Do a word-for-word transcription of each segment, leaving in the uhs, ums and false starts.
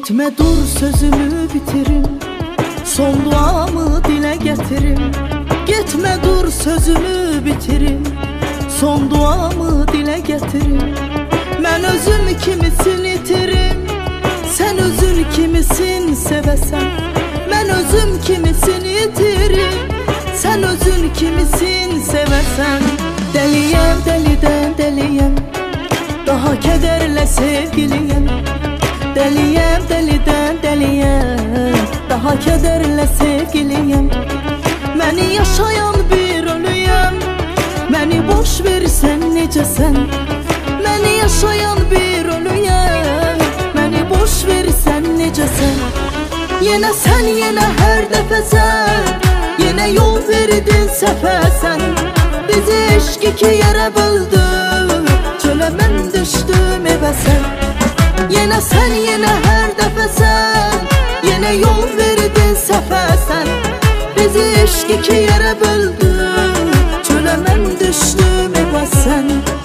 Gitme dur sözümü bitirim, son duamı dile getirim. Gitme dur sözümü bitirim, son duamı dile getirim. Ben özüm kimisin itirim, sen özün kimisin sevesen. Ben özüm kimisin itirim, sen özün kimisin sevesen. Deliyem deliden deliyem, daha kederle sevgiliyem. Deliyem deliden deliyem, daha kederle sevgiliyem. Beni yaşayan bir ölüyem, beni boş versen necesen. Beni yaşayan bir ölüyem, beni boş versen necesen. Yine sen yine her defesen, yine yol verdin sefesen. Bizi eşk iki yere böldü, çöle ben düştüm eve sen. Yine sen yine her defesen, yine yol verdin sefesen. Bizi eşk iki yere böldü, çöle ben düştüm eve sen.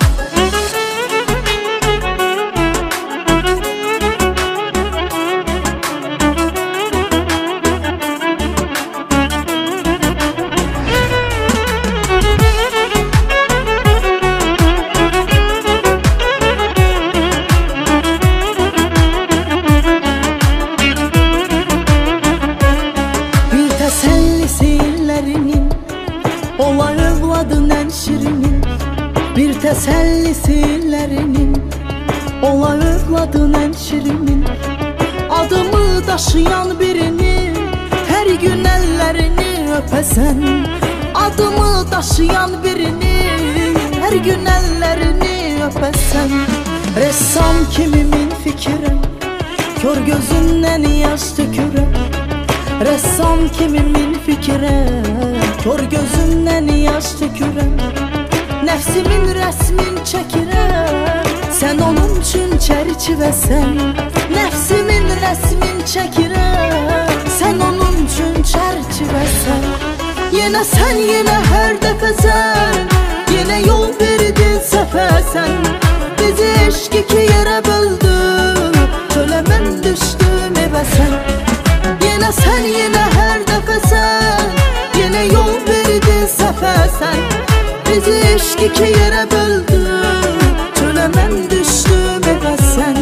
Ola övladın en şirinin, bir tesellisillerinin. Ola övladın en şirinin, adımı taşıyan birini. Her gün ellerini öpesen, adımı taşıyan birini. Her gün ellerini öpesen. Ressam kimimin fikri, kör gözünden yaş dökürem. Ressam kimimin fikri, kör gözümden yaş dökürem. Nefsimin resmin çekirem, sen onun için çerçivesen. Nefsimin resmin çekirem, sen onun için çerçivesen. Yine sen yine her defesen, yine yol verdin sefesen. Bizi eşk iki yere böldü, çöle ben düştüm eve sen. Yine sen yine her defesen, yine yol verdin sefesen. Bizi eşk iki yere böldü, çöle ben düştüm eve sen.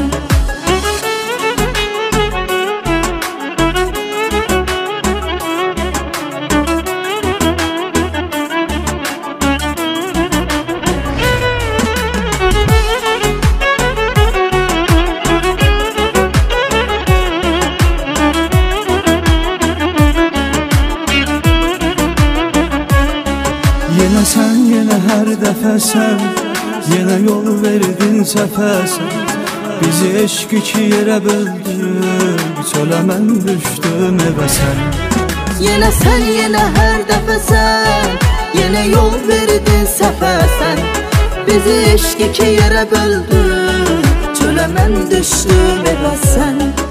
Yine sen yine her defesen, yine yol verdin sefesen. Bizi eşk iki yere böldü, çöle ben düştüm eve sen. Yine sen yine her defesen, yine yol verdin sefesen. Bizi eşk iki yere böldü, çöle ben düştüm eve sen.